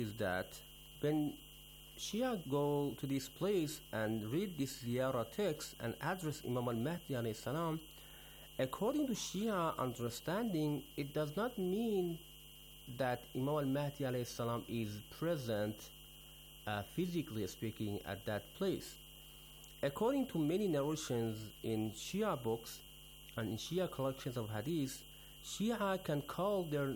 is that when Shia go to this place and read this ziyarah text and address Imam al-Mahdi alayhi salam, according to Shia understanding, it does not mean that Imam al-Mahdi alayhi salam is present physically speaking at that place. According to many narrations in Shia books and in Shia collections of hadith, Shia can call their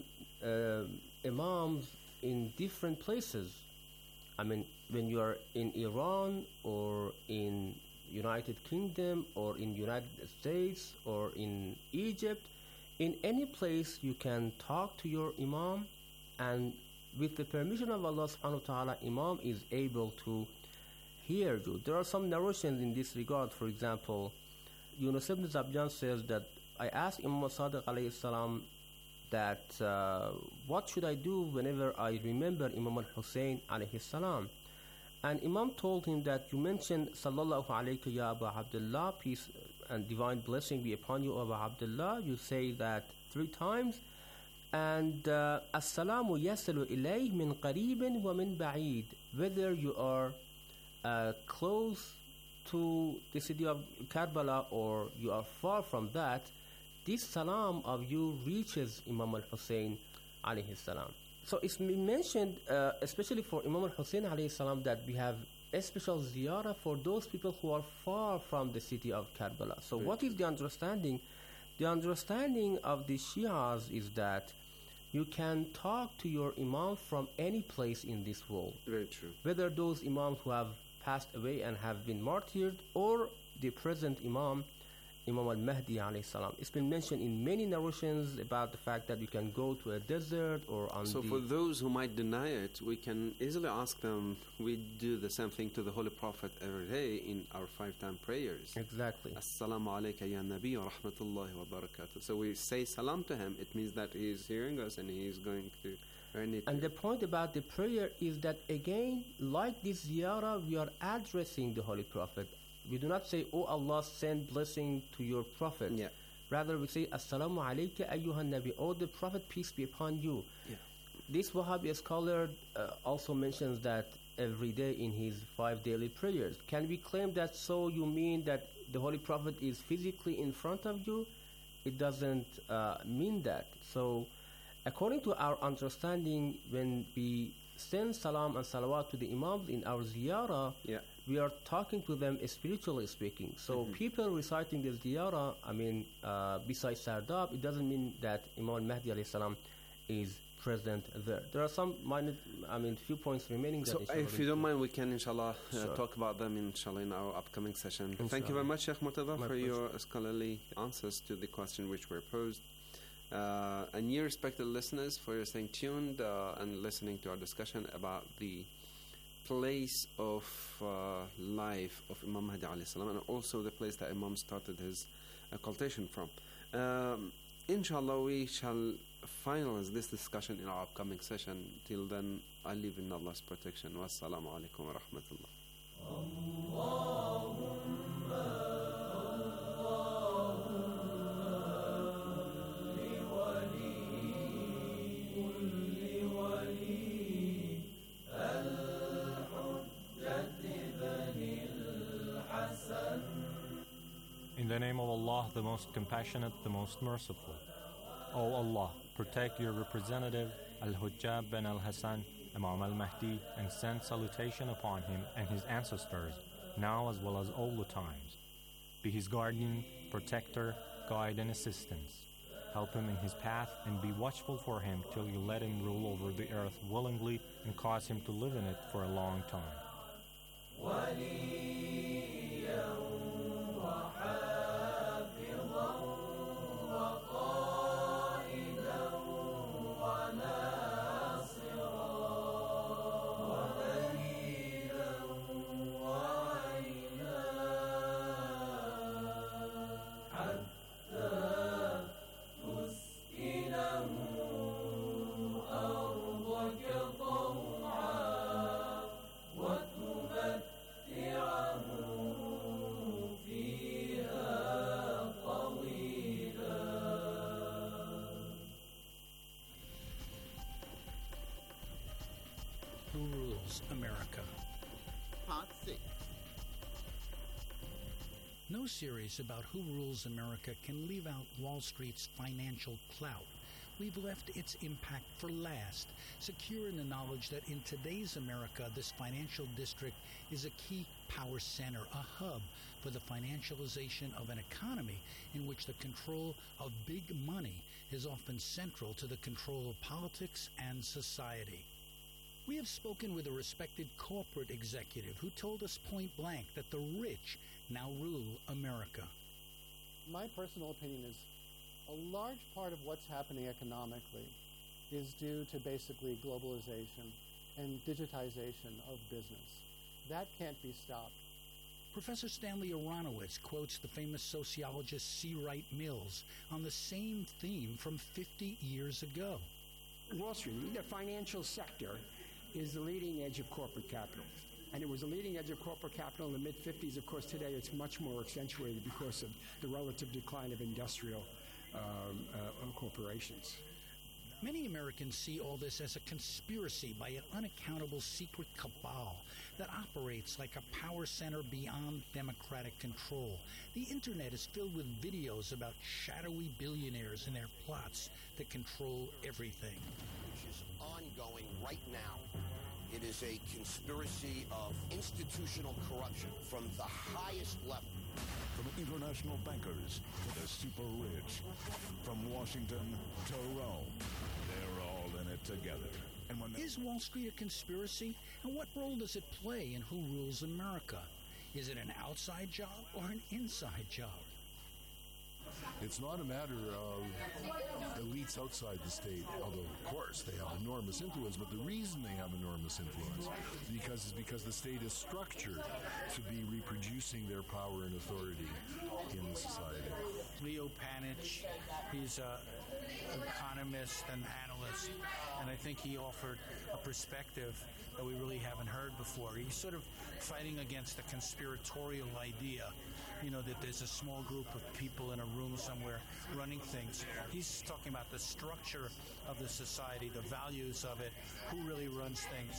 imams in different places. I mean, when you are in Iran or in United Kingdom or in United States or in Egypt, in any place you can talk to your imam, and with the permission of Allah subhanahu wa ta'ala, imam is able to hear you. There are some narrations in this regard. For example, Yunus ibn Zabjan says that I asked Imam Sadiq alayhi salam that what should I do whenever I remember Imam al-Hussein alayhi salam, and Imam told him that you mention Sallallahu alayka ya Abu Abdullah, peace and divine blessing be upon you, Abu Abdullah. You say that 3 times, and As-salamu yasilu ilayh min qaribin wa min ba'id, whether you are close to the city of Karbala or you are far from that, this salam of you reaches Imam al-Hussein alayhi salam. So it's been mentioned, especially for Imam al-Hussein alayhi salam, that we have a special ziyarah for those people who are far from the city of Karbala. So what is the understanding? The understanding of the Shias is that you can talk to your imam from any place in this world. Very true. Whether those imams who have passed away and have been martyred, or the present imam, Imam al-Mahdi alayhi salam. It's been mentioned in many narrations about the fact that you can go to a desert or on So for those who might deny it, we can easily ask them. We do the same thing to the Holy Prophet every day in our 5-time prayers. Exactly. Assalamu alayka ya Nabi wa rahmatullahi wa barakatuh. So we say salam to him. It means that he is hearing us and he is going to earn it. And the point about the prayer is that, again, like this ziyarah, we are addressing the Holy Prophet. We do not say, oh Allah, send blessing to your Prophet. Yeah. Rather, we say, Assalamu alayka ayyuhan Nabi, oh the Prophet, peace be upon you. Yeah. This Wahhabi scholar also mentions that every day in his 5 daily prayers. Can we claim that so you mean that the Holy Prophet is physically in front of you? It doesn't mean that. So, according to our understanding, when we send salam and salawat to the imams in our ziyarah, we are talking to them spiritually speaking. So people reciting the ziyarah, I mean, besides Sardab, it doesn't mean that Imam al-Mahdi alayhi salam is present there. There are some minor, few points remaining. So if you don't mind, we can inshallah talk about them inshallah in our upcoming session. Inshallah. Thank you very much, Sheikh Murtada, for your scholarly answers to the question which were posed. And you respected listeners for your staying tuned and listening to our discussion about the place of life of Imam Mahdi alayhi salam, and also the place that Imam started his occultation from. Inshallah, we shall finalize this discussion in our upcoming session. Till then, I leave in Allah's protection. Wassalamu alaikum wa rahmatullah. In the name of Allah, the most compassionate, the most merciful. O Allah, protect your representative, Al-Hujjab bin al-Hassan, Imam al-Mahdi, and send salutation upon him and his ancestors, now as well as all the times. Be his guardian, protector, guide, and assistance. Help him in his path and be watchful for him till you let him rule over the earth willingly and cause him to live in it for a long time. وتمتعه Who Rules America? Part 6. No series about who rules America can leave out Wall Street's financial clout. We've left its impact for last, secure in the knowledge that in today's America, this financial district is a key power center, a hub for the financialization of an economy in which the control of big money is often central to the control of politics and society. We have spoken with a respected corporate executive who told us point blank that the rich now rule America. My personal opinion is a large part of what's happening economically is due to basically globalization and digitization of business. That can't be stopped. Professor Stanley Aronowitz quotes the famous sociologist C. Wright Mills on the same theme from 50 years ago. Wall Street, the financial sector, is the leading edge of corporate capital. And it was a leading edge of corporate capital in the mid-50s. Of course, today it's much more accentuated because of the relative decline of industrial corporations. Many Americans see all this as a conspiracy by an unaccountable secret cabal that operates like a power center beyond democratic control. The Internet is filled with videos about shadowy billionaires and their plots to control everything. Which is ongoing right now. It is a conspiracy of institutional corruption from the highest level. From international bankers to the super rich, from Washington to Rome, they're all in it together. And when Is Wall Street a conspiracy? And what role does it play in who rules America? Is it an outside job or an inside job? It's not a matter of elites outside the state, although, of course, they have enormous influence. But the reason they have enormous influence is because the state is structured to be reproducing their power and authority in the society. Leo Panitch, he's an economist and analyst, and I think he offered a perspective that we really haven't heard before. He's sort of fighting against the conspiratorial idea, that there's a small group of people in a room somewhere running things. He's talking about the structure of the society, the values of it, who really runs things.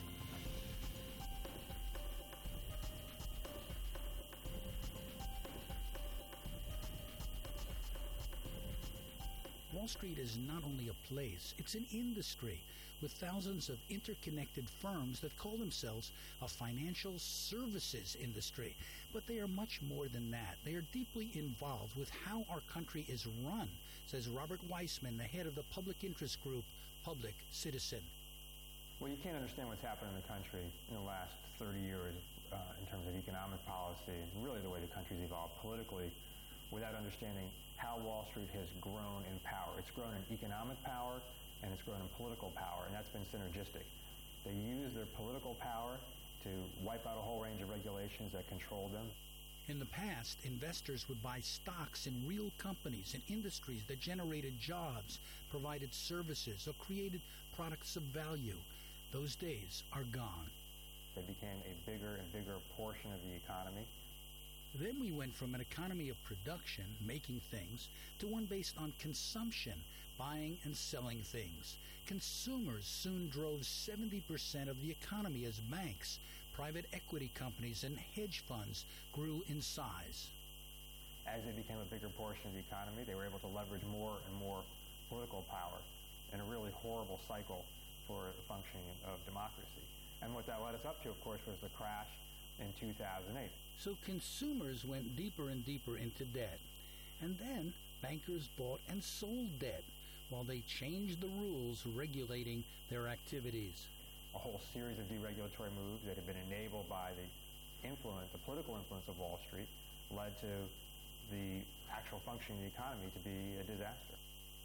Wall Street is not only a place, it's an industry with thousands of interconnected firms that call themselves a financial services industry. But they are much more than that. They are deeply involved with how our country is run, says Robert Weissman, the head of the public interest group, Public Citizen. Well, you can't understand what's happened in the country in the last 30 years in terms of economic policy, and really the way the country's evolved politically, without understanding how Wall Street has grown in power. It's grown in economic power, and it's grown in political power, and that's been synergistic. They use their political power to wipe out a whole range of regulations that control them. In the past, investors would buy stocks in real companies and industries that generated jobs, provided services, or created products of value. Those days are gone. They became a bigger and bigger portion of the economy. Then we went from an economy of production, making things, to one based on consumption, buying and selling things. Consumers soon drove 70% of the economy as banks, private equity companies, and hedge funds grew in size. As they became a bigger portion of the economy, they were able to leverage more and more political power in a really horrible cycle for the functioning of democracy. And what that led us up to, of course, was the crash in 2008. So consumers went deeper and deeper into debt. And then bankers bought and sold debt while they changed the rules regulating their activities. A whole series of deregulatory moves that had been enabled by the political influence of Wall Street led to the actual functioning of the economy to be a disaster.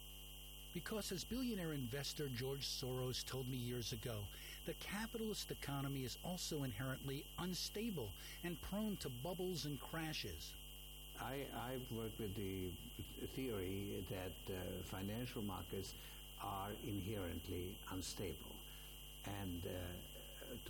Because as billionaire investor George Soros told me years ago, the capitalist economy is also inherently unstable and prone to bubbles and crashes. I've worked with the theory that financial markets are inherently unstable. And to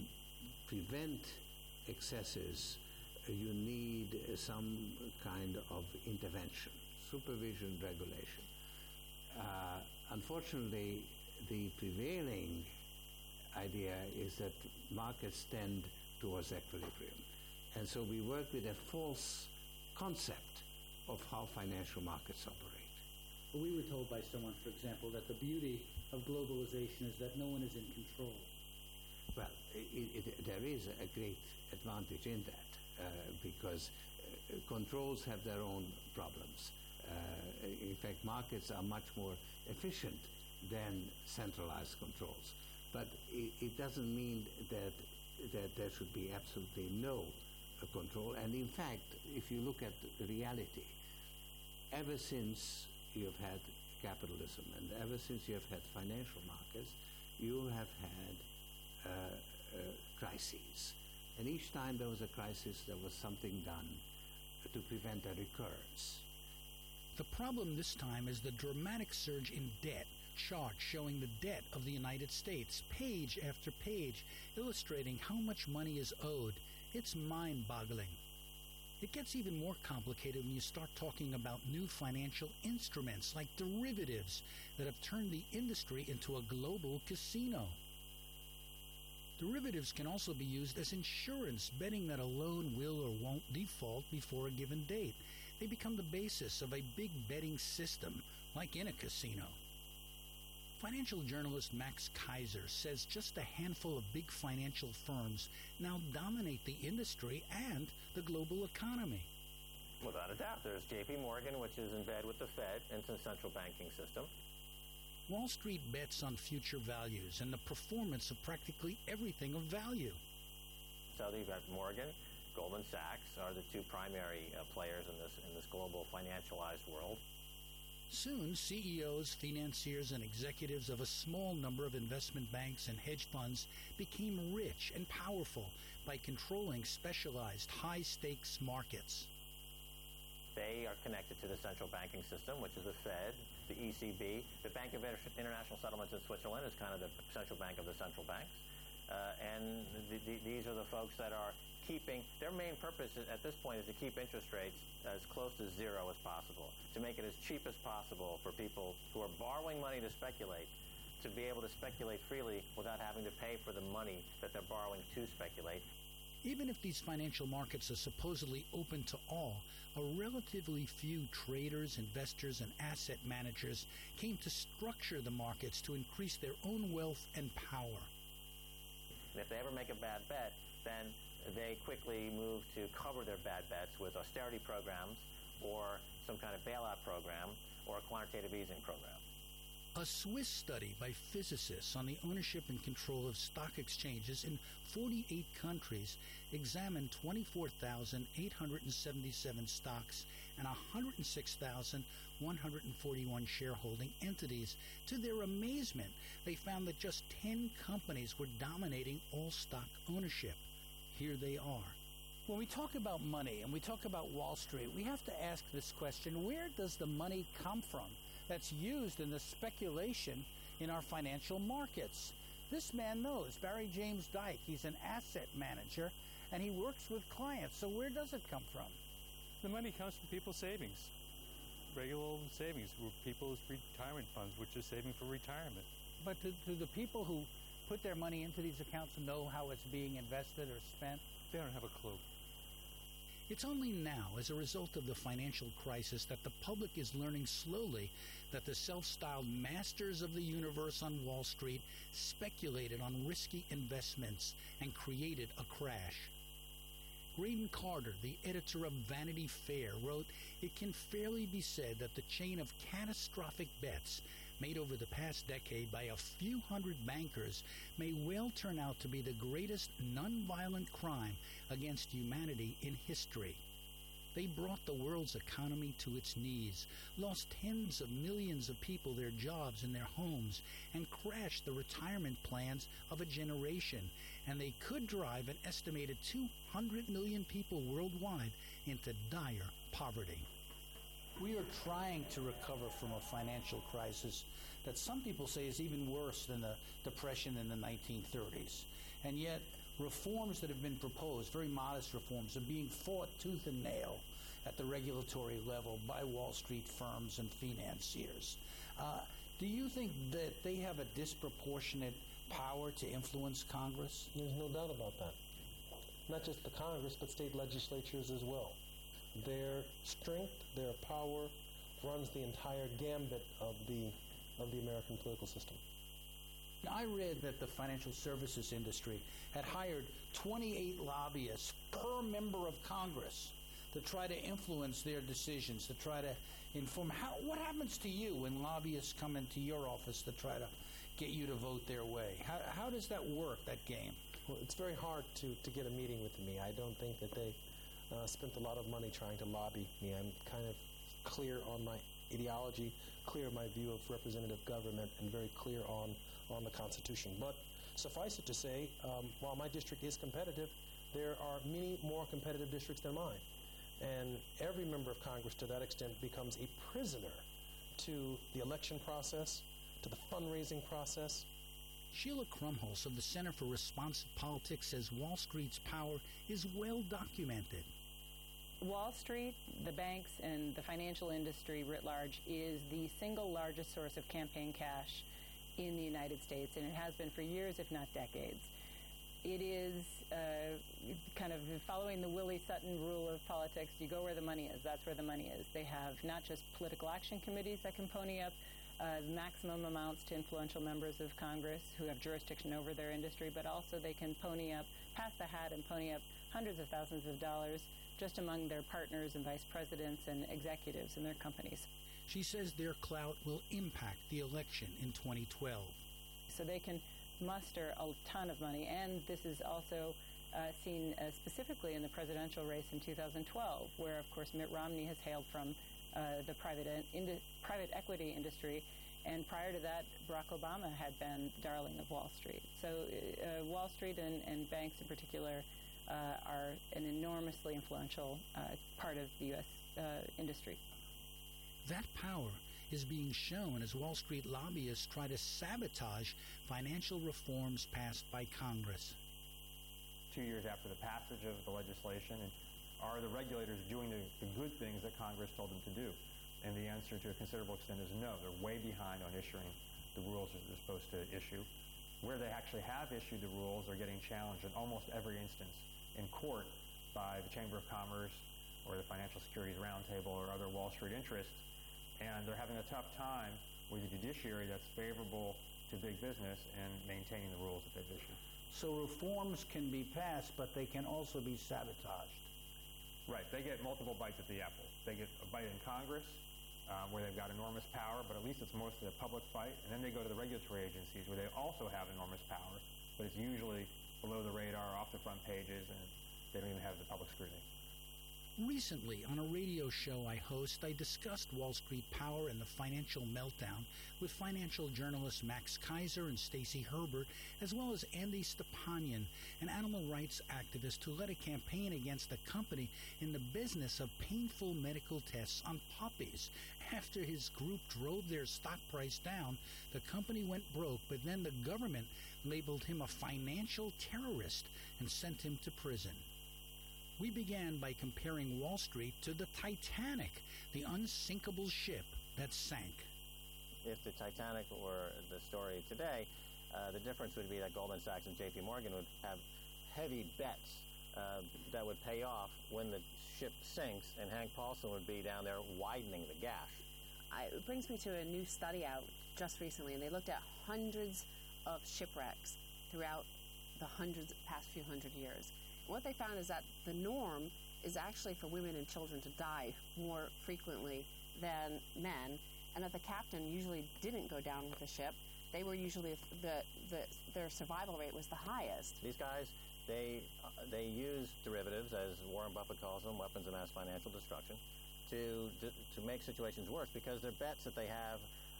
prevent excesses, you need some kind of intervention, supervision, regulation. Unfortunately, the prevailing idea is that markets tend towards equilibrium. And so we work with a false concept of how financial markets operate. Well, we were told by someone, for example, that the beauty of globalization is that no one is in control. Well, there is a great advantage in that because controls have their own problems. In fact, markets are much more efficient than centralized controls. But it doesn't mean that there should be absolutely no control. And in fact, if you look at reality, ever since you've had capitalism and ever since you have had financial markets, you have had crises. And each time there was a crisis, there was something done to prevent a recurrence. The problem this time is the dramatic surge in debt. Chart showing the debt of the United States, page after page, illustrating how much money is owed. It's mind-boggling. It gets even more complicated when you start talking about new financial instruments like derivatives that have turned the industry into a global casino. Derivatives can also be used as insurance, betting that a loan will or won't default before a given date. They become the basis of a big betting system, like in a casino. Financial journalist Max Kaiser says just a handful of big financial firms now dominate the industry and the global economy. Without a doubt. There's J.P. Morgan, which is in bed with the Fed and the central banking system. Wall Street bets on future values and the performance of practically everything of value. So you've got Morgan, Goldman Sachs are the two primary players in this global financialized world. Soon, CEOs, financiers, and executives of a small number of investment banks and hedge funds became rich and powerful by controlling specialized high-stakes markets. They are connected to the central banking system, which is the Fed, the ECB. The Bank of International Settlements in Switzerland is kind of the central bank of the central banks. And these are the folks that are keeping, their main purpose at this point is to keep interest rates as close to zero as possible, to make it as cheap as possible for people who are borrowing money to speculate, to be able to speculate freely without having to pay for the money that they're borrowing to speculate. Even if these financial markets are supposedly open to all, a relatively few traders, investors, and asset managers came to structure the markets to increase their own wealth and power. And if they ever make a bad bet, then they quickly move to cover their bad bets with austerity programs or some kind of bailout program or a quantitative easing program. A Swiss study by physicists on the ownership and control of stock exchanges in 48 countries examined 24,877 stocks and 106,141 shareholding entities. To their amazement, they found that just 10 companies were dominating all stock ownership. Here they are. When we talk about money and we talk about Wall Street, we have to ask this question: where does the money come from that's used in the speculation in our financial markets? This man knows. Barry James Dyke, he's an asset manager, and he works with clients. So where does it come from? The money comes from people's savings, regular old savings, people's retirement funds, which are saving for retirement. But do the people who put their money into these accounts know how it's being invested or spent? They don't have a clue. It's only now, as a result of the financial crisis, that the public is learning slowly that the self-styled masters of the universe on Wall Street speculated on risky investments and created a crash. Graydon Carter, the editor of Vanity Fair, wrote, "It can fairly be said that the chain of catastrophic bets made over the past decade by a few hundred bankers may well turn out to be the greatest nonviolent crime against humanity in history. They brought the world's economy to its knees, lost tens of millions of people their jobs and their homes, and crashed the retirement plans of a generation, and they could drive an estimated 200 million people worldwide into dire poverty." We are trying to recover from a financial crisis that some people say is even worse than the Depression in the 1930s. And yet, reforms that have been proposed, very modest reforms, are being fought tooth and nail at the regulatory level by Wall Street firms and financiers. Do you think that they have a disproportionate power to influence Congress? There's no doubt about that. Not just the Congress, but state legislatures as well. Their strength, their power runs the entire gambit of the American political system. I read that the financial services industry had hired 28 lobbyists per member of Congress to try to influence their decisions, to try to inform. What happens to you when lobbyists come into your office to try to get you to vote their way? How does that work, that game? Well, it's very hard to get a meeting with me. I don't think that they spent a lot of money trying to lobby me. I'm kind of clear on my ideology, clear on my view of representative government, and very clear on the Constitution. But suffice it to say, while my district is competitive, there are many more competitive districts than mine. And every member of Congress, to that extent, becomes a prisoner to the election process, to the fundraising process. Sheila Krumholz of the Center for Responsive Politics says Wall Street's power is well documented. Wall Street, the banks, and the financial industry writ large is the single largest source of campaign cash in the United States, and it has been for years, if not decades. It is kind of following the Willie Sutton rule of politics. You go where the money is. That's where the money is. They have not just political action committees that can pony up maximum amounts to influential members of Congress who have jurisdiction over their industry, but also they can pony up, pass the hat and pony up hundreds of thousands of dollars just among their partners and vice presidents and executives in their companies. She says their clout will impact the election in 2012. So they can muster a ton of money, and this is also seen specifically in the presidential race in 2012, where, of course, Mitt Romney has hailed from the private equity industry, and prior to that, Barack Obama had been darling of Wall Street. So Wall Street and banks in particular are an enormously influential part of the U.S. Industry. That power is being shown as Wall Street lobbyists try to sabotage financial reforms passed by Congress. 2 years after the passage of the legislation, and are the regulators doing the good things that Congress told them to do? And the answer to a considerable extent is no. They're way behind on issuing the rules that they're supposed to issue. Where they actually have issued the rules are getting challenged in almost every instance in court by the Chamber of Commerce or the Financial Securities Roundtable or other Wall Street interests. And they're having a tough time with a judiciary that's favorable to big business and maintaining the rules that they've issued. So reforms can be passed, but they can also be sabotaged. Right. They get multiple bites at the apple. They get a bite in Congress, where they've got enormous power, but at least it's mostly a public fight. And then they go to the regulatory agencies, where they also have enormous power, but it's usually below the radar, off the front pages, and they don't even have the public scrutiny. Recently, on a radio show I host, I discussed Wall Street power and the financial meltdown with financial journalists Max Kaiser and Stacey Herbert, as well as Andy Stepanian, an animal rights activist who led a campaign against a company in the business of painful medical tests on puppies. After his group drove their stock price down, the company went broke, but then the government labeled him a financial terrorist and sent him to prison. We began by comparing Wall Street to the Titanic, the unsinkable ship that sank. If the Titanic were the story today, the difference would be that Goldman Sachs and J.P. Morgan would have heavy bets that would pay off when the ship sinks, and Hank Paulson would be down there widening the gash. It brings me to a new study out just recently, and they looked at hundreds of shipwrecks throughout the past few hundred years. What they found is that the norm is actually for women and children to die more frequently than men, and that the captain usually didn't go down with the ship. They were usually their survival rate was the highest. These guys, they use derivatives, as Warren Buffett calls them, weapons of mass financial destruction, to make situations worse, because their bets that they have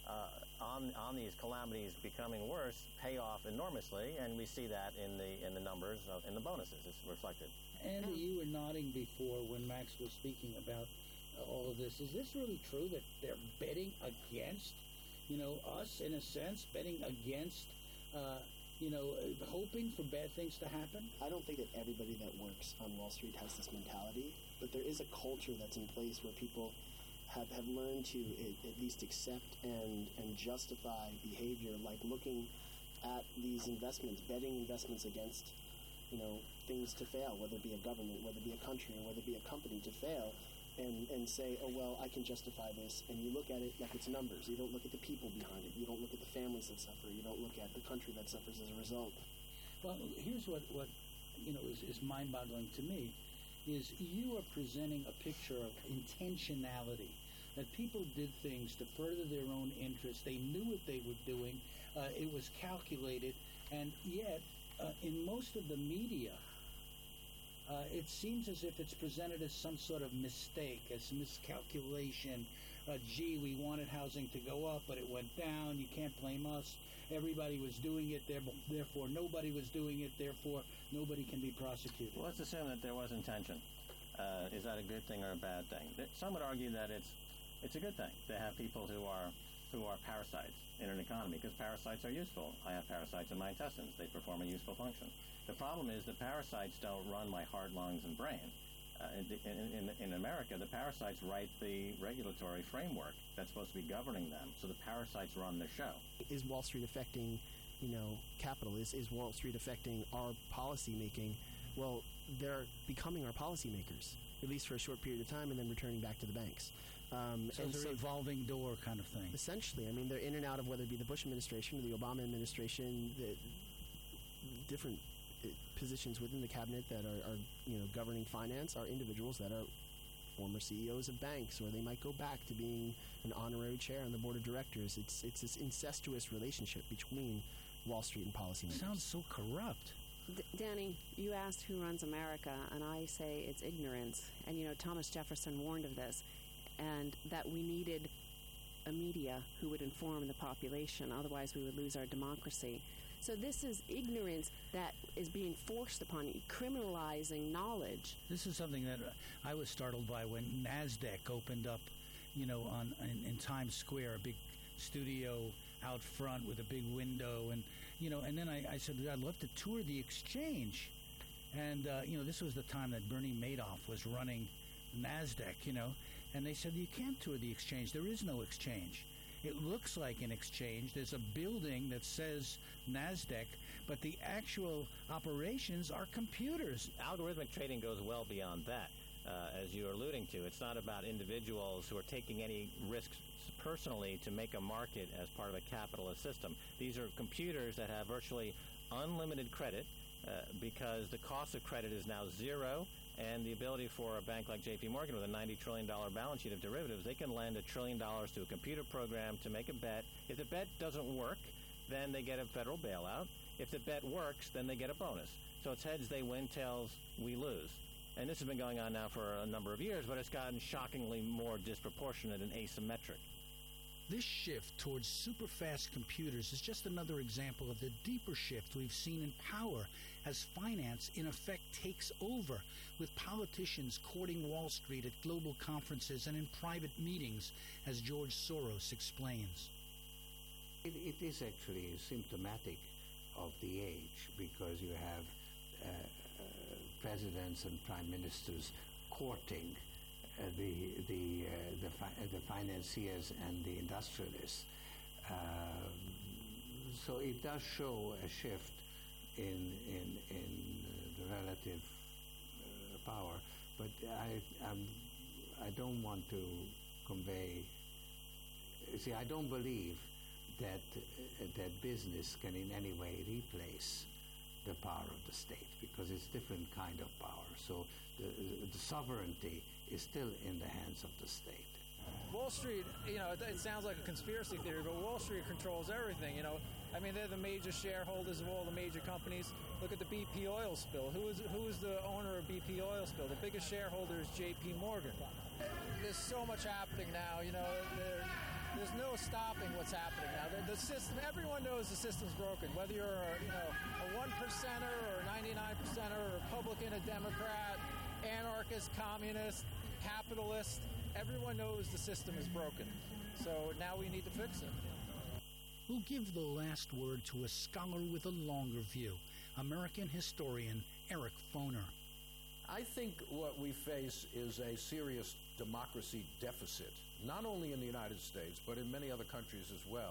on these calamities becoming worse pay off enormously, and we see that in the numbers, in the bonuses. It's reflected. Andy, you were nodding before when Max was speaking about all of this. Is this really true that they're betting against, us in a sense, betting against, hoping for bad things to happen? I don't think that everybody that works on Wall Street has this mentality, but there is a culture that's in place where people have learned to at least accept and justify behavior like looking at these investments, betting investments against, things to fail, whether it be a government, whether it be a country, or whether it be a company to fail, and say, oh, well, I can justify this. And you look at it like it's numbers. You don't look at the people behind it. You don't look at the families that suffer. You don't look at the country that suffers as a result. Well, here's what is mind-boggling to me, is you are presenting a picture of intentionality, that people did things to further their own interests. They knew what they were doing. It was calculated. And yet, in most of the media, it seems as if it's presented as some sort of mistake, as miscalculation. Gee, we wanted housing to go up, but it went down. You can't blame us. Everybody was doing it, therefore nobody was doing it, therefore nobody can be prosecuted. Well, let's assume that there was intention. Is that a good thing or a bad thing? Some would argue that it's a good thing to have people who are parasites in an economy, because parasites are useful. I have parasites in my intestines. They perform a useful function. The problem is the parasites don't run my heart, lungs, and brain. In America, the parasites write the regulatory framework that's supposed to be governing them, so the parasites run the show. Is Wall Street affecting, capital? Is Wall Street affecting our policy making? Well, they're becoming our policymakers, at least for a short period of time, and then returning back to the banks. So it's a revolving door kind of thing. Essentially. I mean, they're in and out of whether it be the Bush administration or the Obama administration, the different positions within the cabinet that are governing finance are individuals that are former CEOs of banks, or they might go back to being an honorary chair on the board of directors. It's this incestuous relationship between Wall Street and policymakers. Sounds so corrupt. Danny, you asked who runs America, and I say it's ignorance. And, Thomas Jefferson warned of this, and that we needed a media who would inform the population, otherwise we would lose our democracy. So this is ignorance that is being forced upon you, criminalizing knowledge. This is something that I was startled by when NASDAQ opened up, in Times Square, a big studio out front with a big window, and then I said, I'd love to tour the exchange. And, this was the time that Bernie Madoff was running NASDAQ, and they said, you can't tour the exchange. There is no exchange. It looks like an exchange. There's a building that says NASDAQ, but the actual operations are computers. Algorithmic trading goes well beyond that. As you're alluding to, it's not about individuals who are taking any risks personally to make a market as part of a capitalist system. These are computers that have virtually unlimited credit because the cost of credit is now zero, and the ability for a bank like J.P. Morgan with a $90 trillion balance sheet of derivatives, they can lend $1 trillion to a computer program to make a bet. If the bet doesn't work, then they get a federal bailout. If the bet works, then they get a bonus. So it's heads they win, tails we lose. And this has been going on now for a number of years, but it's gotten shockingly more disproportionate and asymmetric. This shift towards super-fast computers is just another example of the deeper shift we've seen in power as finance, in effect, takes over, with politicians courting Wall Street at global conferences and in private meetings, as George Soros explains. It is actually symptomatic of the age, because you have presidents and prime ministers courting the financiers and the industrialists. So it does show a shift in the relative power, but I don't want to convey. See, I don't believe that business can in any way replace the power of the state, because it's different kind of power. So the sovereignty is still in the hands of the state. Wall Street, it sounds like a conspiracy theory, but Wall Street controls everything. I mean, they're the major shareholders of all the major companies. Look at the BP oil spill. Who is the owner of BP oil spill? The biggest shareholder is J.P. Morgan. There's so much happening now. There's no stopping what's happening now. The system, everyone knows the system's broken. Whether you're a 1%er or a 99%er, a Republican, a Democrat, anarchist, communist, capitalist, everyone knows the system is broken. So now we need to fix it. We'll give the last word to a scholar with a longer view, American historian Eric Foner. I think what we face is a serious democracy deficit, not only in the United States, but in many other countries as well.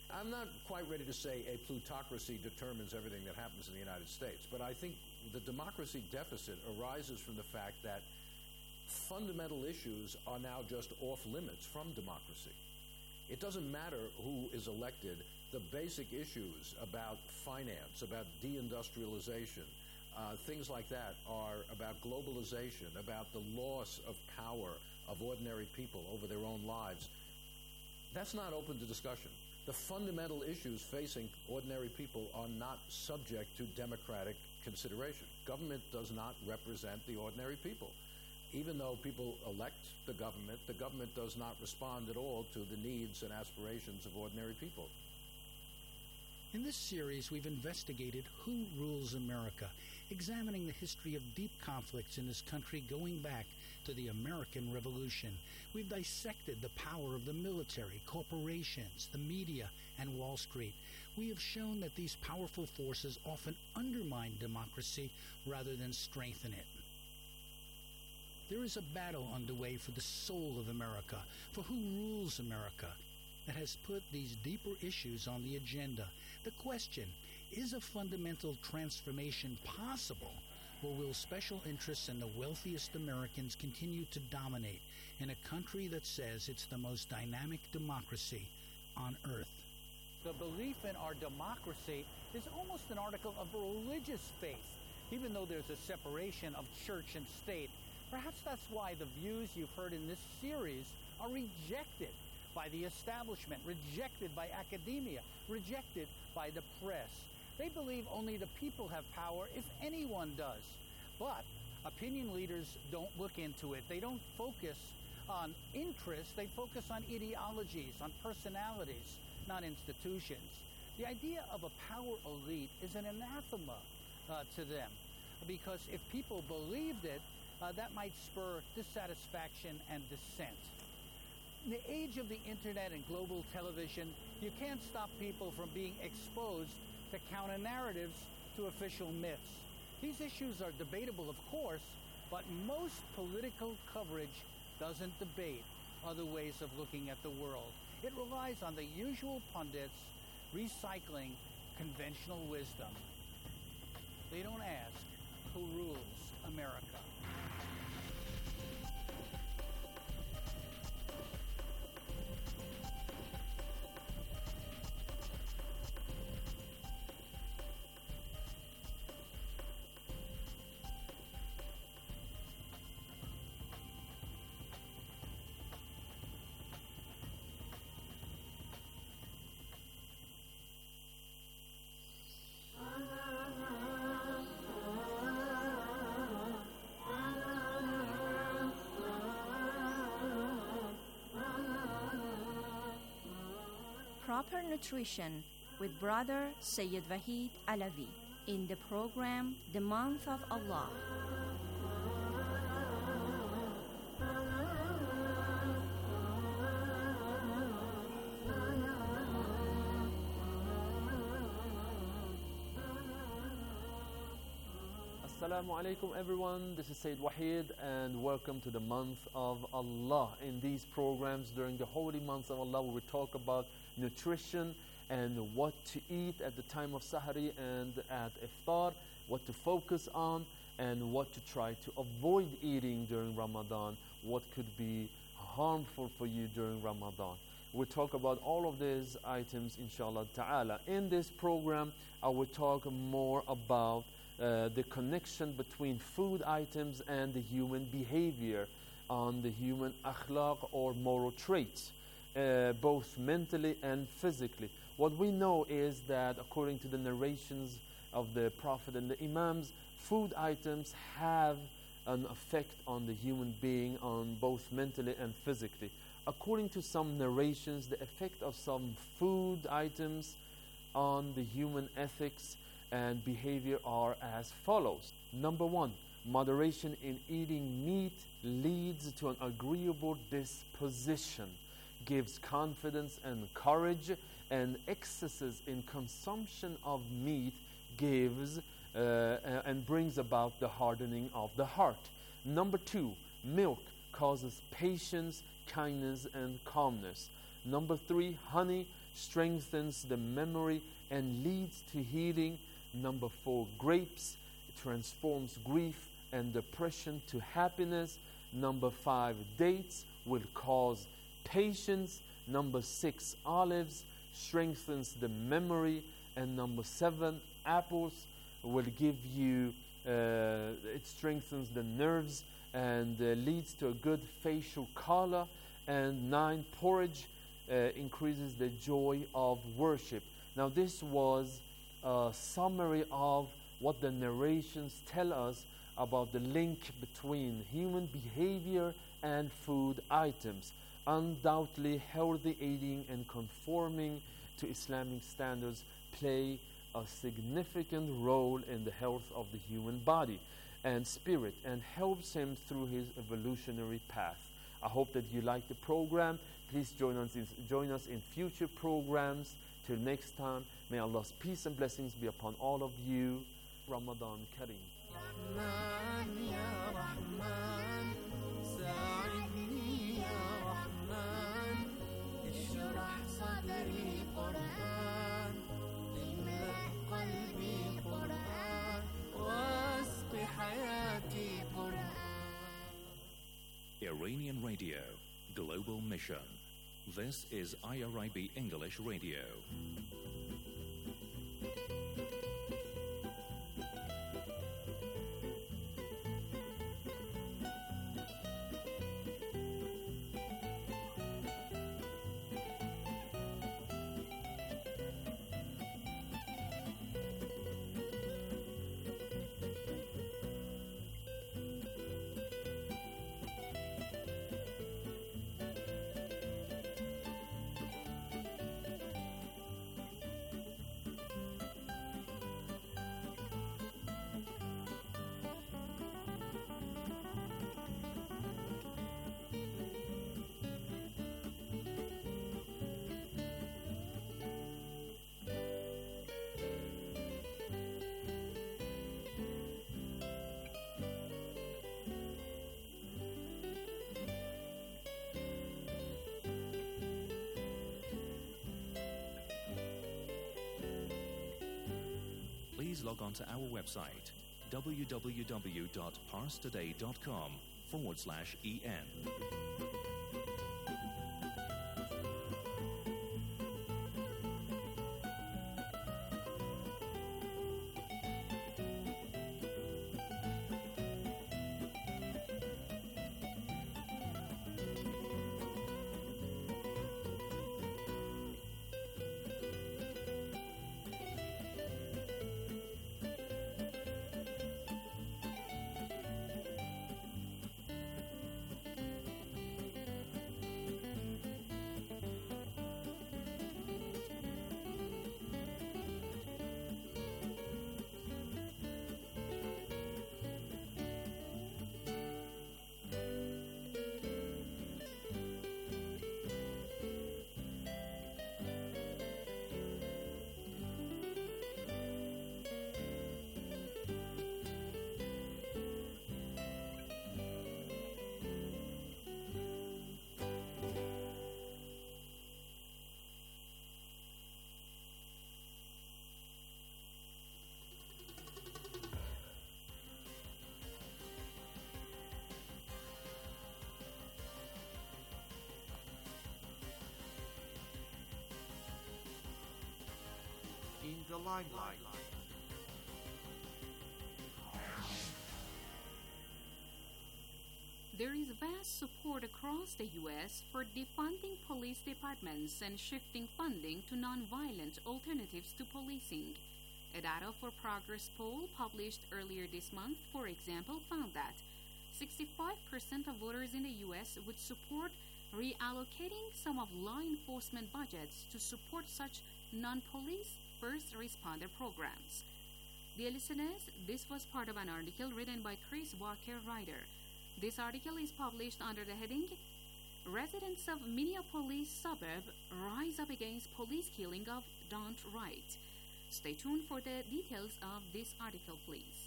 I'm not quite ready to say a plutocracy determines everything that happens in the United States, but I think the democracy deficit arises from the fact that fundamental issues are now just off limits from democracy. It doesn't matter who is elected. The basic issues about finance, about deindustrialization, things like that are about globalization, about the loss of power of ordinary people over their own lives. That's not open to discussion. The fundamental issues facing ordinary people are not subject to democratic consideration. Government does not represent the ordinary people. Even though people elect the government does not respond at all to the needs and aspirations of ordinary people. In this series, we've investigated who rules America, examining the history of deep conflicts in this country going back to the American Revolution. We've dissected the power of the military, corporations, the media, and Wall Street. We have shown that these powerful forces often undermine democracy rather than strengthen it. There is a battle underway for the soul of America, for who rules America, that has put these deeper issues on the agenda. The question, is a fundamental transformation possible, or will special interests and the wealthiest Americans continue to dominate in a country that says it's the most dynamic democracy on earth? The belief in our democracy is almost an article of religious faith, even though there's a separation of church and state. Perhaps that's why the views you've heard in this series are rejected by the establishment, rejected by academia, rejected by the press. They believe only the people have power if anyone does. But opinion leaders don't look into it. They don't focus on interests. They focus on ideologies, on personalities, not institutions. The idea of a power elite is an anathema to them, because if people believed it, that might spur dissatisfaction and dissent. In the age of the internet and global television, you can't stop people from being exposed to counter-narratives to official myths. These issues are debatable, of course, but most political coverage doesn't debate other ways of looking at the world. It relies on the usual pundits recycling conventional wisdom. They don't ask who rules America. Proper Nutrition with Brother Sayyid Wahid Alavi in the program The Month of Allah. Assalamu alaikum everyone, this is Sayyid Wahid and welcome to the Month of Allah. In these programs during the holy month of Allah, we will talk about nutrition and what to eat at the time of Sahri and at Iftar, what to focus on and what to try to avoid eating during Ramadan, what could be harmful for you during Ramadan. We'll talk about all of these items inshallah ta'ala. In this program, I will talk more about the connection between food items and the human behavior, on the human akhlaq or moral traits, both mentally and physically. What we know is that according to the narrations of the Prophet and the Imams, food items have an effect on the human being, on both mentally and physically. According to some narrations, the effect of some food items on the human ethics and behavior are as follows. Number one, moderation in eating meat leads to an agreeable disposition, gives confidence and courage, and excesses in consumption of meat gives and brings about the hardening of the heart. Number two, milk causes patience, kindness, and calmness. Number three, honey strengthens the memory and leads to healing. Number 4, grapes transforms grief and depression to happiness. Number 5, dates will cause patience. Number 6, olives strengthens the memory. And number 7, apples will give you, it strengthens the nerves and leads to a good facial color. And 9, porridge increases the joy of worship. Now this was a summary of what the narrations tell us about the link between human behavior and food items. Undoubtedly, healthy eating and conforming to Islamic standards play a significant role in the health of the human body and spirit and helps him through his evolutionary path. I hope that you like the program. Please join us in future programs. Till next time, may Allah's peace and blessings be upon all of you. Ramadan Kareem. Iranian Radio, Global Mission. This is IRIB English Radio. Please log on to our website, www.parstoday.com/EN. In the limelight. There is vast support across the U.S. for defunding police departments and shifting funding to nonviolent alternatives to policing. A Data for Progress poll published earlier this month, for example, found that 65% of voters in the U.S. would support reallocating some of law enforcement budgets to support such non-police first responder programs. Dear listeners, this was part of an article written by Chris Walker-Ryder. This article is published under the heading, Residents of Minneapolis Suburb Rise Up Against Police Killing of Don't Wright. Stay tuned for the details of this article, please.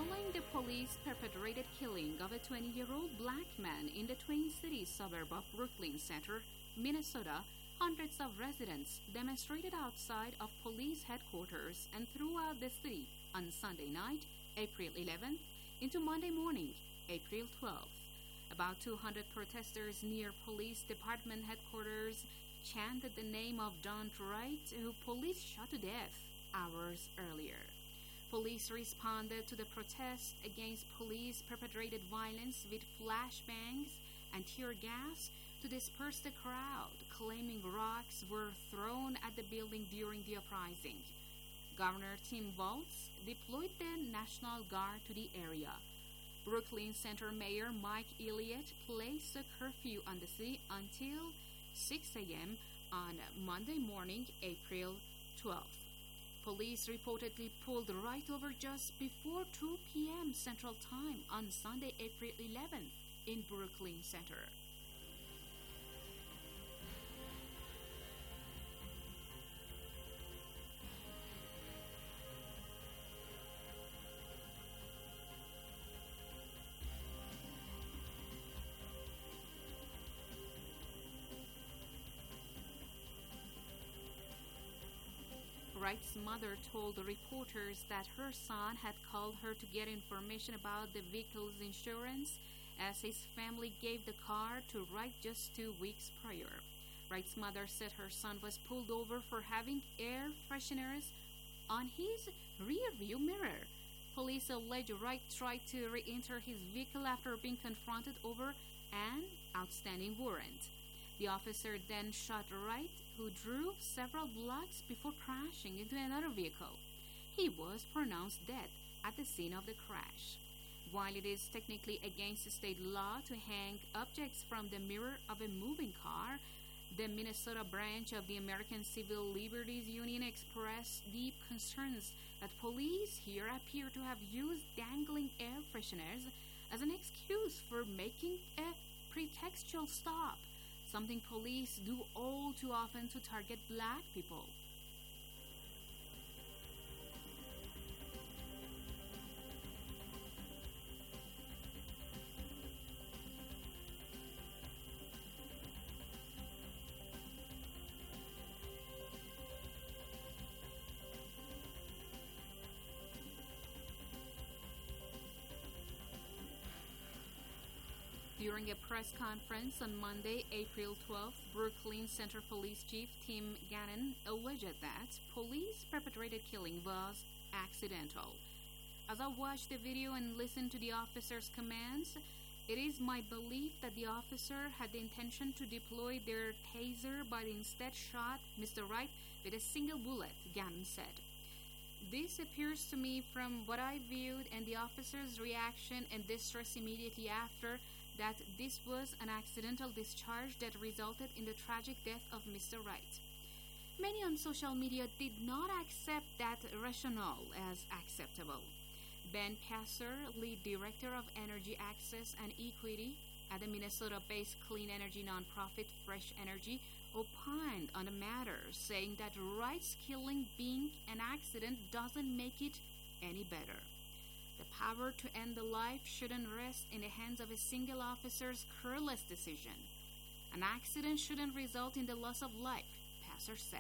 following the police-perpetrated killing of a 20-year-old black man in the Twin Cities suburb of Brooklyn Center, Minnesota, hundreds of residents demonstrated outside of police headquarters and throughout the city on Sunday night, April 11th, into Monday morning, April 12th. About 200 protesters near police department headquarters chanted the name of Don Wright, who police shot to death hours earlier. Police responded to the protest against police-perpetrated violence with flashbangs and tear gas to disperse the crowd, claiming rocks were thrown at the building during the uprising. Governor Tim Walz deployed the National Guard to the area. Brooklyn Center Mayor Mike Elliott placed a curfew on the city until 6 a.m. on Monday morning, April 12th. Police reportedly pulled Wright over just before 2 p.m. Central Time on Sunday, April 11th in Brooklyn Center. Wright's mother told reporters that her son had called her to get information about the vehicle's insurance, as his family gave the car to Wright just 2 weeks prior. Wright's mother said her son was pulled over for having air fresheners on his rear-view mirror. Police allege Wright tried to re-enter his vehicle after being confronted over an outstanding warrant. The officer then shot Wright, who drove several blocks before crashing into another vehicle. He was pronounced dead at the scene of the crash. While it is technically against state law to hang objects from the mirror of a moving car, the Minnesota branch of the American Civil Liberties Union expressed deep concerns that police here appear to have used dangling air fresheners as an excuse for making a pretextual stop, something police do all too often to target black people. During a press conference on Monday, April 12th, Brooklyn Center Police Chief Tim Gannon alleged that police-perpetrated killing was accidental. As I watched the video and listened to the officer's commands, it is my belief that the officer had the intention to deploy their taser but instead shot Mr. Wright with a single bullet, Gannon said. This appears to me from what I viewed and the officer's reaction and distress immediately after that this was an accidental discharge that resulted in the tragic death of Mr. Wright. Many on social media did not accept that rationale as acceptable. Ben Passer, lead director of Energy Access and Equity at the Minnesota-based clean energy nonprofit Fresh Energy, opined on the matter, saying that Wright's killing being an accident doesn't make it any better. The power to end the life shouldn't rest in the hands of a single officer's careless decision. An accident shouldn't result in the loss of life, Passer said.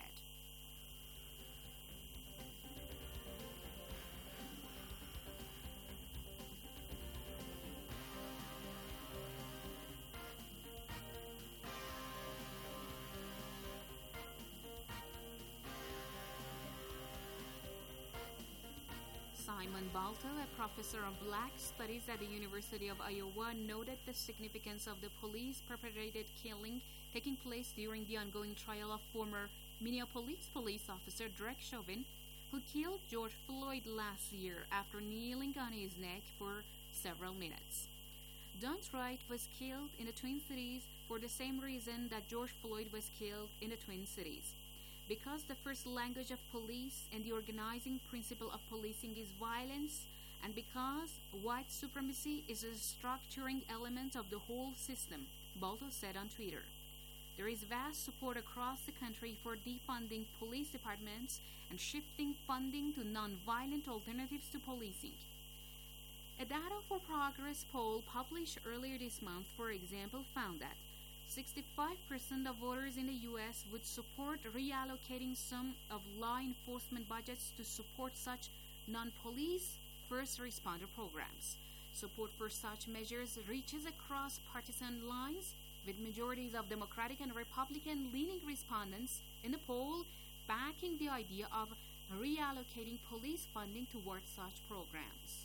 Simon Balto, a professor of Black Studies at the University of Iowa, noted the significance of the police-perpetrated killing taking place during the ongoing trial of former Minneapolis police officer Derek Chauvin, who killed George Floyd last year after kneeling on his neck for several minutes. Don Wright was killed in the Twin Cities for the same reason that George Floyd was killed in the Twin Cities. Because the first language of police and the organizing principle of policing is violence, and because white supremacy is a structuring element of the whole system, Balto said on Twitter. There is vast support across the country for defunding police departments and shifting funding to nonviolent alternatives to policing. A Data for Progress poll published earlier this month, for example, found that 65% of voters in the U.S. would support reallocating some of law enforcement budgets to support such non-police first responder programs. Support for such measures reaches across partisan lines, with majorities of Democratic and Republican-leaning respondents in the poll backing the idea of reallocating police funding towards such programs.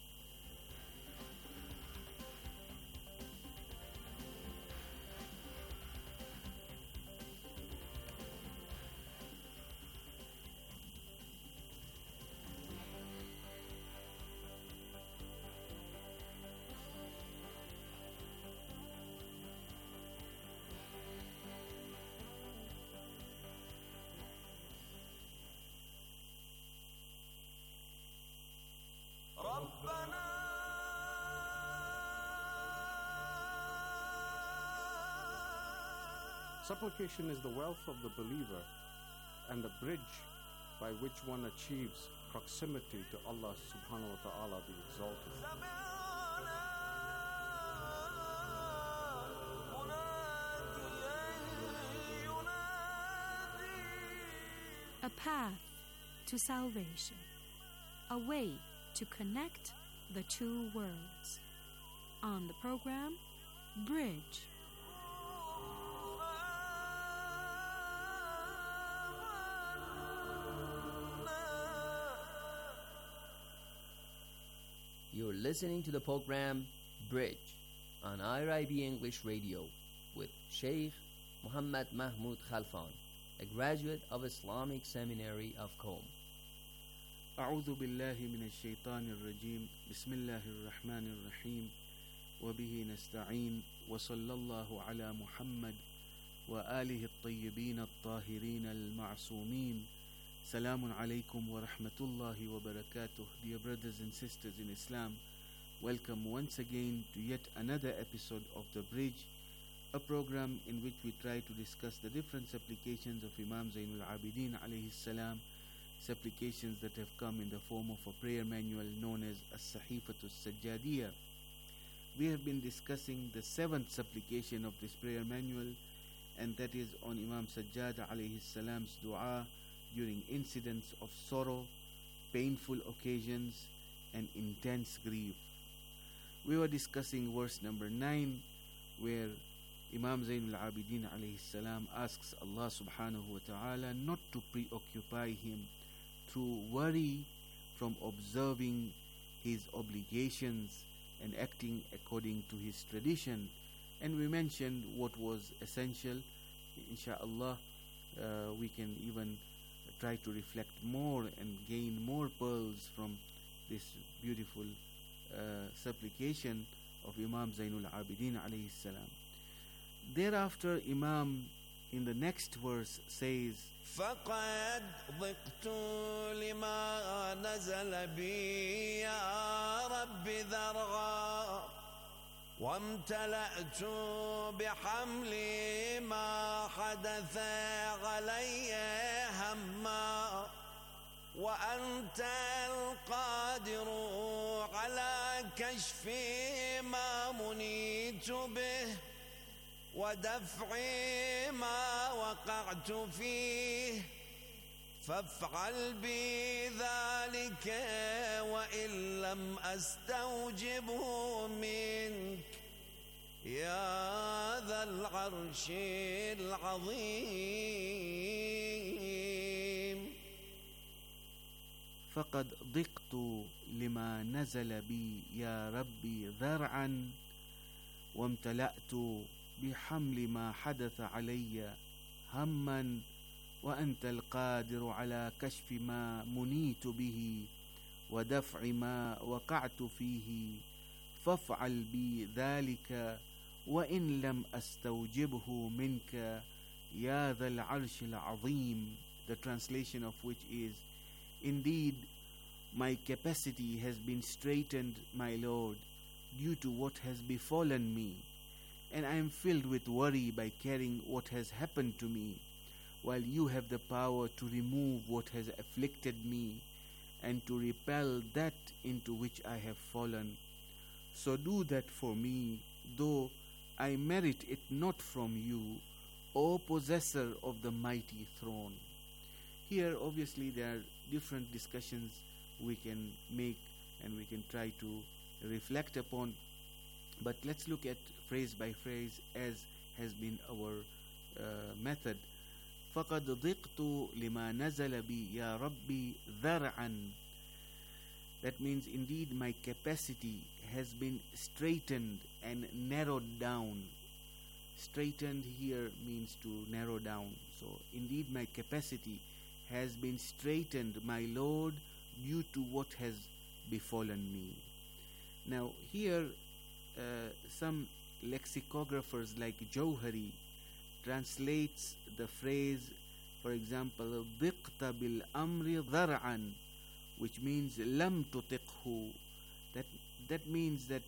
Supplication is the wealth of the believer and the bridge by which one achieves proximity to Allah subhanahu wa ta'ala the exalted. A path to salvation, a way to connect the two worlds. On the program, Bridge. You're listening to the program Bridge on IRIB English Radio with Sheikh Muhammad Mahmoud Khalfan, a graduate of Islamic Seminary of Qom. أعوذ بالله من الشيطان الرجيم بسم الله الرحمن الرحيم وبه نستعين وصلى الله على محمد وآله الطيبين الطاهرين المعصومين. Salamun alaykum wa rahmatullahi wa barakatuh. Dear brothers and sisters in Islam, welcome once again to yet another episode of The Bridge, a program in which we try to discuss the different supplications of Imam Zainul Abidin alayhi salam, supplications that have come in the form of a prayer manual known as As-Sahifatus Sajjadiyah. We have been discussing the 7th supplication of this prayer manual, and that is on Imam Sajjad alayhi salam's dua during incidents of sorrow, painful occasions, and intense grief. We were discussing verse number 9, where Imam Zainul Abidin alayhi salam asks Allah subhanahu wa ta'ala not to preoccupy him through worry from observing his obligations and acting according to his tradition. And we mentioned what was essential. Insha'Allah, we can even try to reflect more and gain more pearls from this beautiful supplication of Imam Zainul Abidin alayhi salam. Thereafter, Imam in the next verse says, فقد ضقت لما نزل بي يا رب ذرغا وامتلأت بحمل ما حدث علي هما وأنت القادر على كشف ما منيت به ودفع ما وقعت فيه فافعل بي ذلك وإن لم أستوجبه منك يا ذا العرش العظيم. فقد ضقت لما نزل بي يا ربي ذرعا وامتلأت بحمل ما حدث علي هما وأنت القادر على كشف ما منيت به ودفع ما وقعت فيه فافعل بي ذلك وإن لم أستوجبه منك يا ذا العرش العظيم. The translation of which is, indeed, my capacity has been straitened, my Lord, due to what has befallen me, and I am filled with worry by carrying what has happened to me, while you have the power to remove what has afflicted me. and to repel that into which I have fallen. So do that for me, though I merit it not from you, O possessor of the mighty throne. Here obviously there are different discussions we can make and we can try to reflect upon, but let's look at phrase by phrase as has been our method. فَقَدْ ضِقْتُ لِمَا نَزَلَ بِي يَا رَبِّي ذَرْعًا. That means indeed my capacity has been straightened and narrowed down. Straightened here means to narrow down. So indeed my capacity has been straightened, my Lord, due to what has befallen me. Now here some lexicographers like Jauhari translates the phrase, for example, ضِقْتَ بِالْأَمْرِ ذَرْعًا, which means لَمْ تُطِقْهُ. That means that,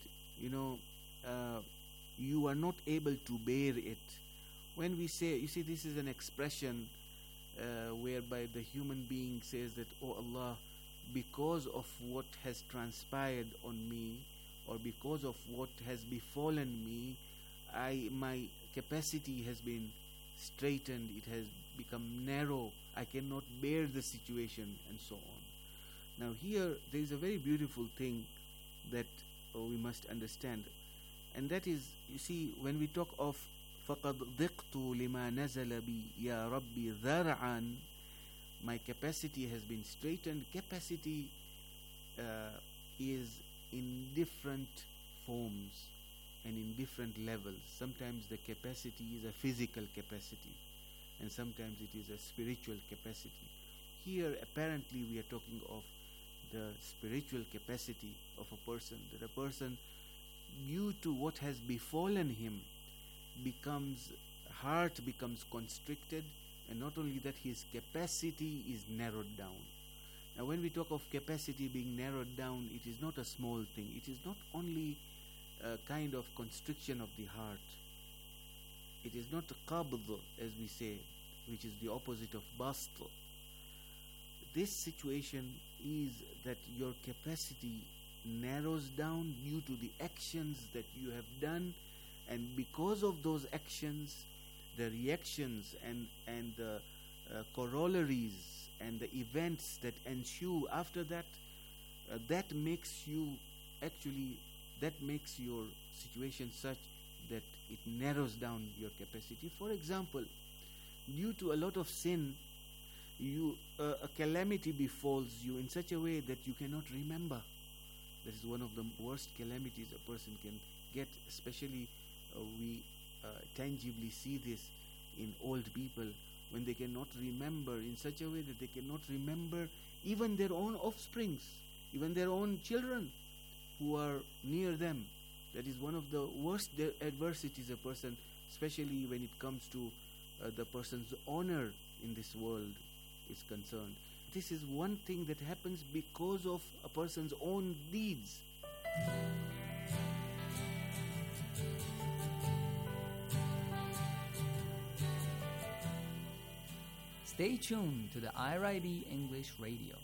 you are not able to bear it. When we say, you see, this is an expression whereby the human being says that, oh Allah, because of what has transpired on me, or because of what has befallen me, my capacity has been straightened, it has become narrow, I cannot bear the situation, and so on. Now here there is a very beautiful thing that we must understand, and that is, you see, when we talk of فَقَدْ ضِقْتُ لِمَا نَزَلَ بِي يَا رَبِّي ذَرْعًا, my capacity has been straightened. Capacity is in different forms and in different levels. Sometimes the capacity is a physical capacity, and sometimes it is a spiritual capacity. Here apparently we are talking of the spiritual capacity of a person, that a person, due to what has befallen him, heart becomes constricted, and not only that, his capacity is narrowed down. Now when we talk of capacity being narrowed down, it is not a small thing. It is not only a kind of constriction of the heart. It is not qabd, as we say, which is the opposite of bast. This situation is that your capacity narrows down due to the actions that you have done, and because of those actions, the reactions and the corollaries and the events that ensue after that, that makes your situation such that it narrows down your capacity. For example, due to a lot of sin, a calamity befalls you in such a way that you cannot remember. That is one of the worst calamities a person can get, especially we tangibly see this in old people, when they cannot remember in such a way that they cannot remember even their own offsprings, even their own children who are near them. That is one of the worst adversities a person, especially when it comes to the person's honor in this world, is concerned. This is one thing that happens because of a person's own deeds. Stay tuned to the IRIB English Radio.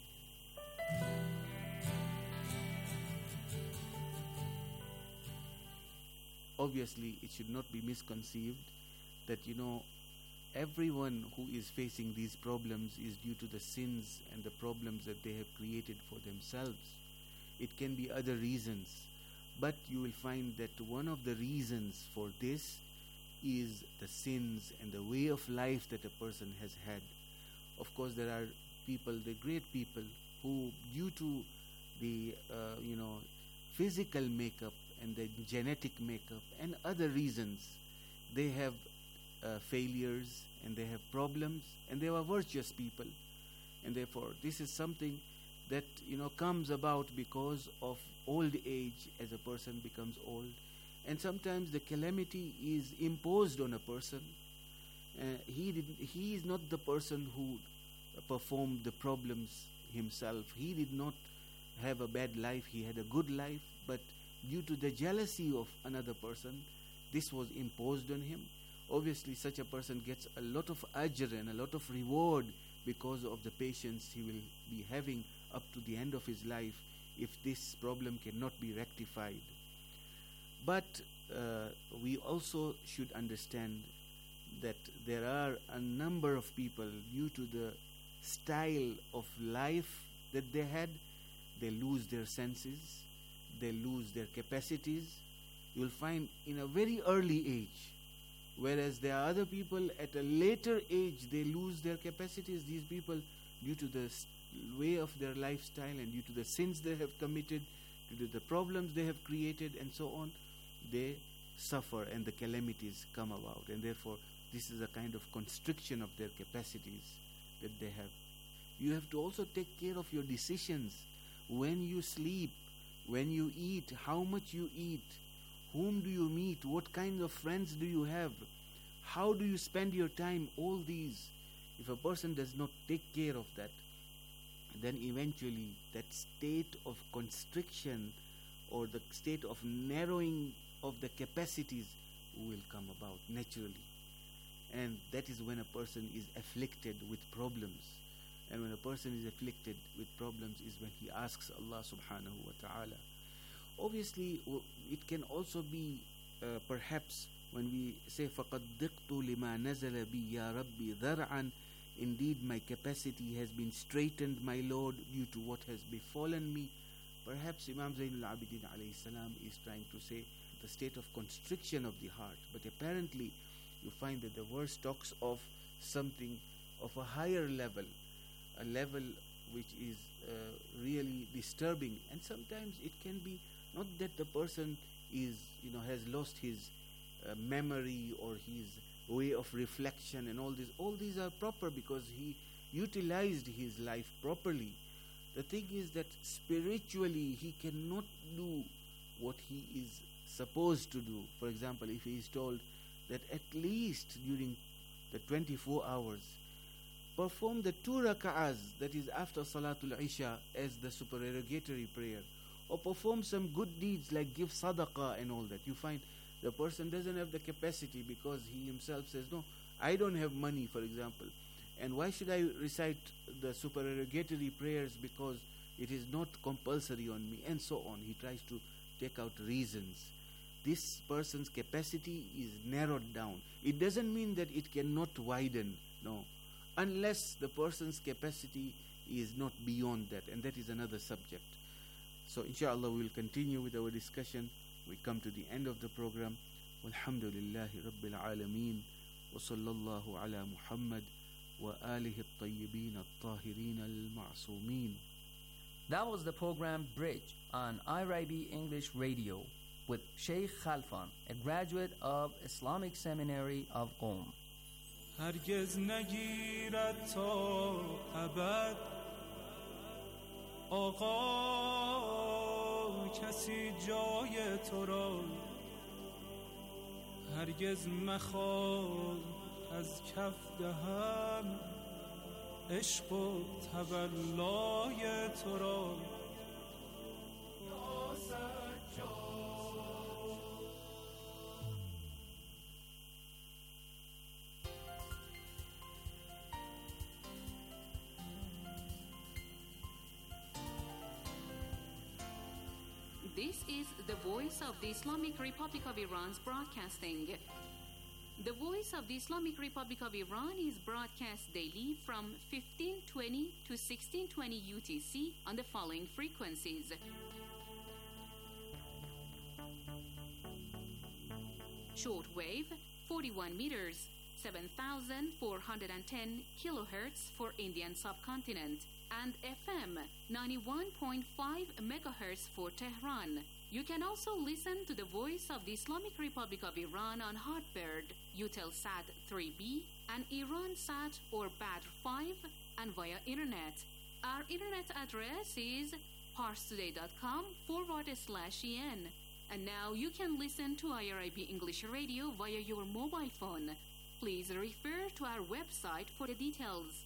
Obviously, it should not be misconceived that, everyone who is facing these problems is due to the sins and the problems that they have created for themselves. It can be other reasons, but you will find that one of the reasons for this is the sins and the way of life that a person has had. Of course, there are people, the great people, who due to the physical makeup and the genetic makeup and other reasons, they have failures and they have problems, and they are virtuous people, and therefore this is something that comes about because of old age, as a person becomes old, and sometimes the calamity is imposed on a person. He is not the person who performed the problems himself. He did not have a bad life, he had a good life, but due to the jealousy of another person, this was imposed on him. Obviously, such a person gets a lot of ajr and a lot of reward because of the patience he will be having up to the end of his life if this problem cannot be rectified. But we also should understand that there are a number of people, due to the style of life that they had, they lose their senses, they lose their capacities. You will find in a very early age, whereas there are other people at a later age, they lose their capacities. These people, due to the way of their lifestyle and due to the sins they have committed, due to the problems they have created and so on, they suffer and the calamities come about. And therefore, this is a kind of constriction of their capacities that they have. You have to also take care of your decisions. When you sleep, when you eat, how much you eat, whom do you meet, what kind of friends do you have, how do you spend your time, all these. If a person does not take care of that, then eventually that state of constriction or the state of narrowing of the capacities will come about naturally. And that is when a person is afflicted with problems. And when a person is afflicted with problems is when he asks Allah subhanahu wa ta'ala. Obviously, it can also be perhaps when we say فَقَدْ ضِقْتُ لِمَا نَزَلَ بِي يَا رَبِّي ذَرْعًا, indeed my capacity has been straightened, my Lord, due to what has befallen me. Perhaps Imam Zainul Abidin alayhi salam is trying to say the state of constriction of the heart. But apparently you find that the verse talks of something of a higher level, a level which is really disturbing. And sometimes it can be not that the person is, has lost his memory or his way of reflection and all this. All these are proper because he utilized his life properly. The thing is that spiritually he cannot do what he is supposed to do. For example, if he is told that at least during the 24 hours, perform the 2 rak'ahs, that is after Salatul Isha, as the supererogatory prayer, or perform some good deeds like give sadaqah and all that. You find the person doesn't have the capacity because he himself says, no, I don't have money, for example. And why should I recite the supererogatory prayers because it is not compulsory on me, and so on. He tries to take out reasons. This person's capacity is narrowed down. It doesn't mean that it cannot widen, no, unless the person's capacity is not beyond that, and that is another subject. So inshallah we will continue with our discussion. We come to the end of the program. Walhamdulillahi Rabbil Alameen, wa sallallahu ala Muhammad wa alihi at-tayyibin at-tahirin al-ma'sumin. That was the program Bridge on IRIB English Radio with Sheikh Khalfan, a graduate of Islamic Seminary of Qom. هرگز نگیرد تا ابد آقا کسی جای تو را هرگز مخواد از کف دهم عشق و تولای تو را This is the Voice of the Islamic Republic of Iran's broadcasting. The Voice of the Islamic Republic of Iran is broadcast daily from 1520 to 1620 UTC on the following frequencies. Shortwave, 41 meters, 7,410 kilohertz for Indian subcontinent, and FM 91.5 megahertz for Tehran. You can also listen to the Voice of the Islamic Republic of Iran on Hotbird, Eutelsat 3B, and Iransat or Badr 5, and via internet. Our internet address is parstoday.com/en. And now you can listen to IRIB English Radio via your mobile phone. Please refer to our website for the details.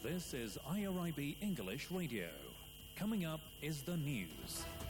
This is IRIB English Radio. Coming up is the news.